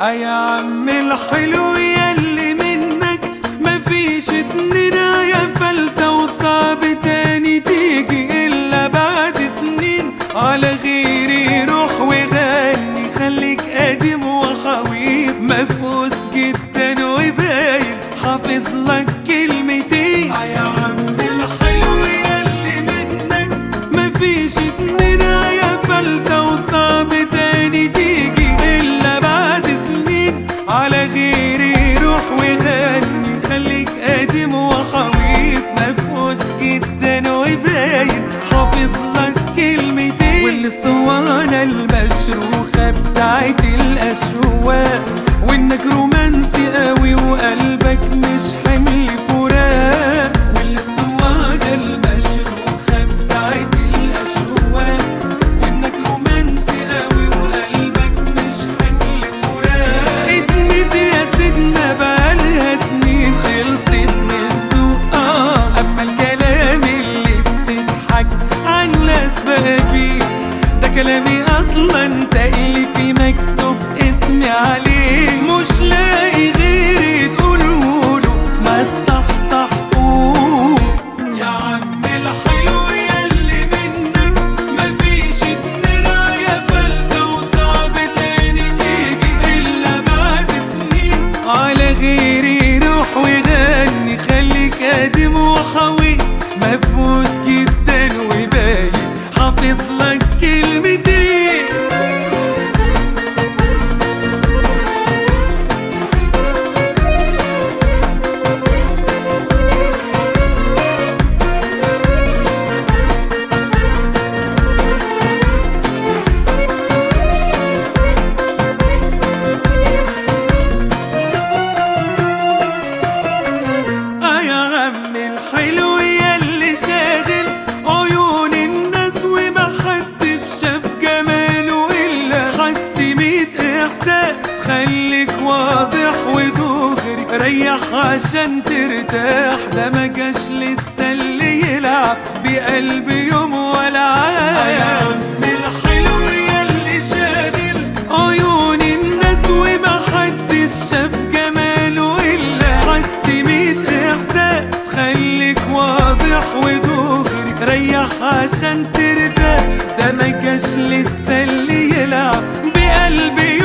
يا عم الحلو ياللي منك مفيش اتنين، يا فلتة وصعب تاني تيجي إلا بعد سنين. على غيري روح وغني، خليك قديم وحويط، مفوس جدا وباين حافظ لك كلمتين. يا عم الحلو ياللي منك مفيش اتنين، يا فلتة وصعب تاني تيجي إلا بعد سنين. على غيري روح وغني، خليك قديم وحويط، مفوس جدا وباين حافظ لك كلمتين. والاسطوانة المشروخة بتاعت الأشواق، وإنك رومانسي قوي وقلبك مش حمل فراق. والاسطوانة المشروخة بتاعت الأشواق، وإنك رومانسي قوي وقلبك مش حمل فراق. ادمت يا سيدنا بقالها سنين، خلصت من السوق. أما الكلام اللي بتضحك عن ناس بقى بيه، ده كلامي أصلا تأليفي مكتوب اسمي عليه. مش لاقي غيري تقولهوله ما تصحصحوه. يا عم الحلو ياللي منك مفيش اتنين، يا فلتة وصعب تاني تيجي إلا بعد سنين. على غيري روح وغني، خليك قديم وحوي، مفوس جدا وباين حافظ لك كلمتين. الحلو ياللي شاغل عيون الناس، ومحدش شاف جماله إلا حس ميت إحساس. خليك واضح ودغري، ريح عشان ترتاح، ده مجاش لسه اللي يلعب بقلبي يوم ولا عام. الحلو ياللي شاغل عيون الناس، ومحدش شاف جماله إلا حس ميت إحساس. خليك واضح ودغري، ريح عشان ترتاح، ده مجاش لسه اللي يلعب بقلبي